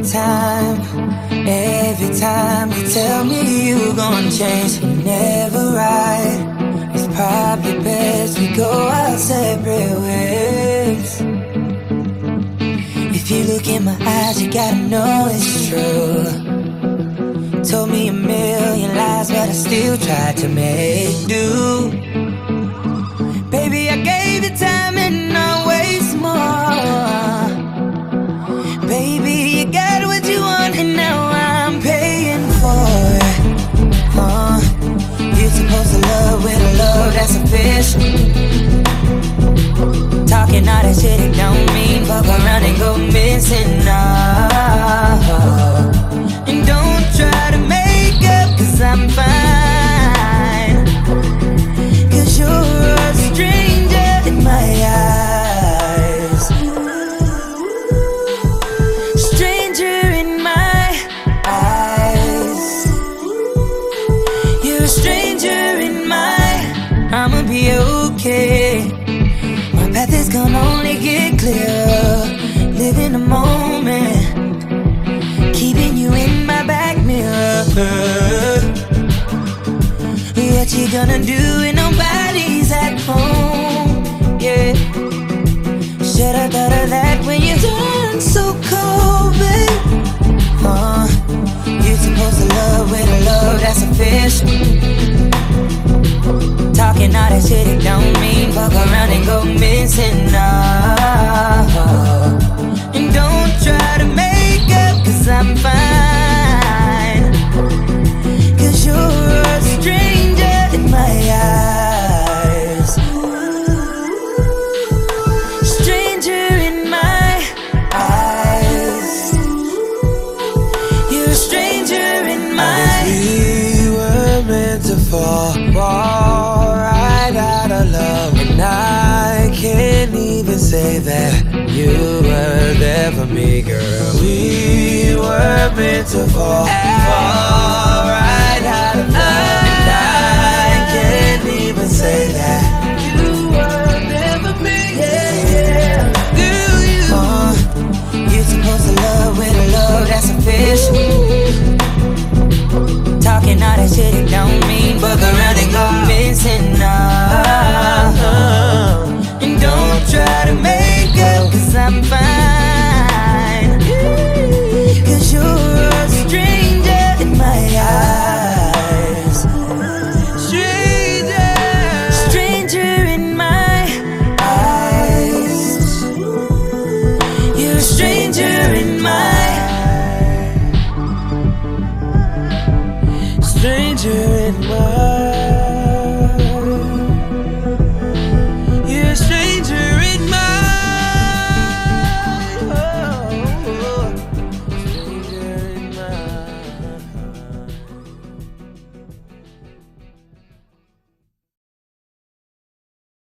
every time you tell me you're gonna change, you're never right. It's probably best we go our separate ways. If you look in my eyes, you gotta know it's true. Told me a million lies, but I still tried to make do. Baby, I gave you time and always more. Baby, you got what you want and now I'm paying for it. You're supposed to love with a love that's official. Talking all that shit, it don't mean fuck around and go missing. And don't try to make up, cause I'm fine. Cause you're a stranger in my eyes. Stranger in my eyes. You're a stranger in my. I'ma be okay. My path is gonna only get clearer. Live in the moment, keeping you in my back mirror. What you gonna do when nobody's at home? Yeah, should've thought of that when you turned so cold, babe. You're supposed to love with a love that's official. Talking all that shit, it don't mean fuck around and go missing. And don't try to make up, cause I'm fine. Cause you're a stranger in my eyes. Stranger in my eyes. You're a stranger in my eyes. We were meant to fall right out of love, and I can't even say that you were there for me, girl. We were meant to fall right out of love, and I can't even say that you were there for me. Yeah. You're supposed to love with a love that's official. Talking all that shit, it don't mean fuck around and go missing. And don't try to make up, cause I'm fine. Cause you're a stranger in my eyes. Stranger in my eyes. You're a stranger in my. Stranger in my